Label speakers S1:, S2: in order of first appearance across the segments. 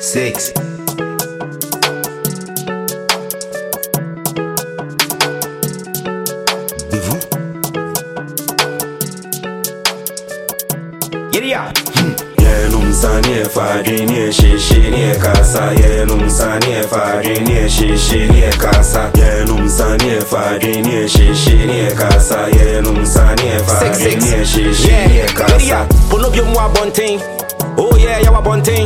S1: 6. Devant. Yeah.
S2: Yenum sanye farinye shishiniye kasa. Yenum sanye farinye shishiniye kasa. Yenum sanye farinye shishiniye kasa. Yenum sanye farinye shishiniye kasa.
S3: Pull up your more bunting. Oh yeah, you are bunting.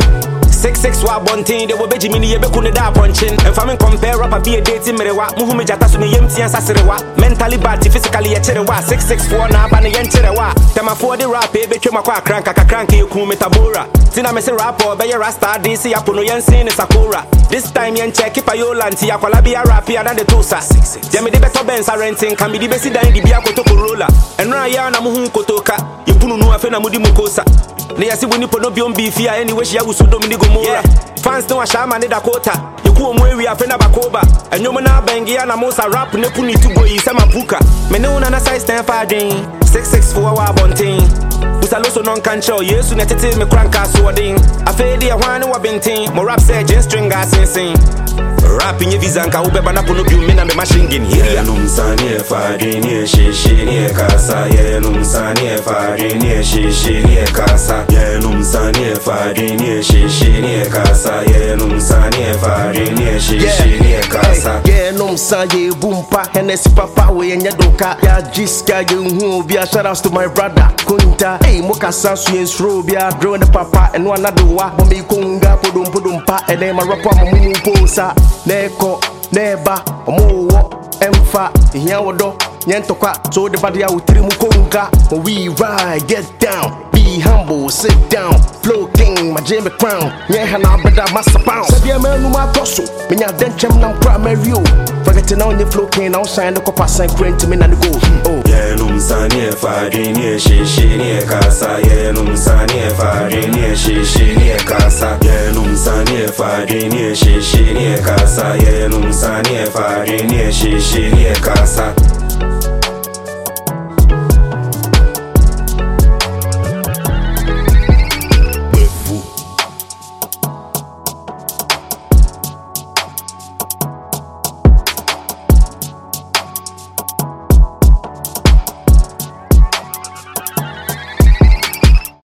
S3: 6 wa bunting. They will be Jimmy ye be kune da punching. And famin compare rapper be a dating merewa. Muhu me jata su me yemti and saserewa. Mentally bad, physically ye cherewa. 664 na ba ne yen cherewa. Tema for the rap be twema kwa crank akakrank ye ku metabora. Tina me se rapper be ye rasta DC ya puno yen sin sakura. This time yen check if ayola nti ya kwala be a rap ya than the tosa. Je me de beto benz renting can be the besi dan di bia kotoko roller. Enra ya na muhu kotoka. Ye punu no afe na mudi mukosa. Ne yasi woni pono biom bifia anyway she agusu domini gomora. Fans no ashama ne Dakota. Yeku omwe wi afe na bakoba. Enyomo na bengia na mosa rap ne puni tugo yi se mapuka. Me ne una na size 10 fadin. 664 wa bunting. Usaloso non kancho yesu ne tete me kranka so odin. Afe de hwane wa bentin. Mo rap say gen string asensin. Rapping ye visa nka ube bana pono biom me na me machine gun here.
S2: Yenum sanye farinye shishiniye kasa. Yenum sanye farinye shishiniye kasa. Yenum sanye farinye shishiniye kasa. Yenum sanye farinye shishiniye kasa.
S4: Yenum sanye bumpa Hennessy papa we yenye doka. Ya jiska ye unhu bia. Shout outs to my brother Kunta. Hey moka sansu yensro bia. Draw the papa and one adowa. Bomi kunga podum pa. And then my rapper mamu posa. Neko neba omowo emfa ihia wodo nyentokwa so the body awutiri mu konga. We ride, get down, be humble, sit down, flow king, my Jimmy crown. Nye hana beda massa pound. Sabi amenu ma toso, minya denchem nam kra merio. Forgetting on the flow king, now shine the copper sign crane to me na the go. Oh.
S2: Yenum sanye farinye shishiniye kasa. Yenum sanye farinye shishiniye kasa. Yenum sanye farinye shishiniye kasa. Yenum sanye farinye shishiniye kasa.